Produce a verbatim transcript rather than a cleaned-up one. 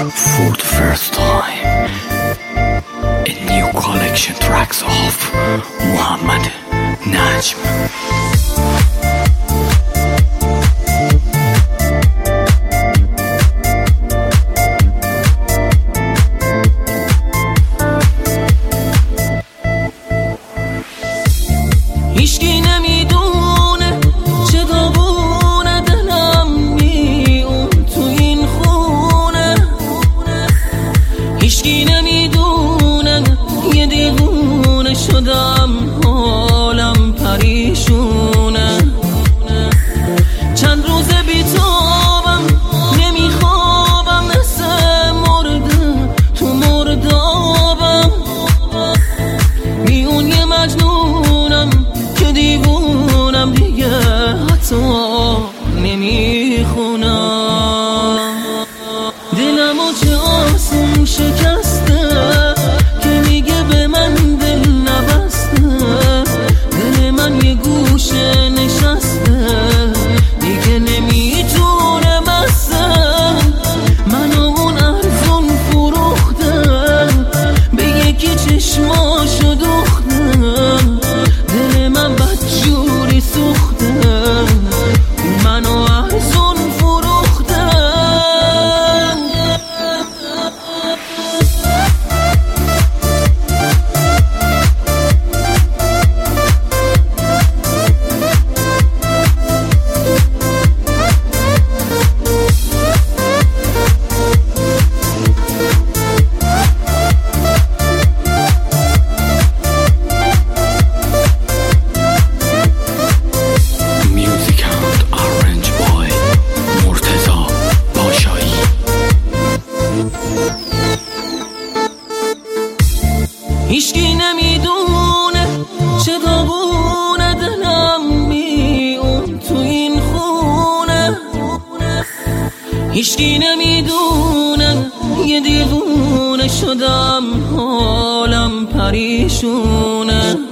For the first time, a new collection tracks of Muhammad Najm. هیچکی نمیدونه چه داغونه دلم میون تو این خونه. هیچکی نمیدونه یه دیوونه شدم، حالم پریشونه. چند روز بیتابم نمیخوابم، مثل مرده تو مردابم. میون یه مجنونم که دیوونم، دیگه حتی نمیخونم. دلمو چه آسون شکسته که میگه به من دل نبسته. دل من یه گوشه نشسته، دیگه نمیتونه بسته. منو اون ارزون فروختن، به یکی چشماشو دوختن. دل من بدجوری سوختن، منو ارزون فروختن. هیچکی نمیدونه چه داغونه دلم میون تو این خونه. هیچکی نمیدونه یه دیوونه شدم، حالم پریشونه.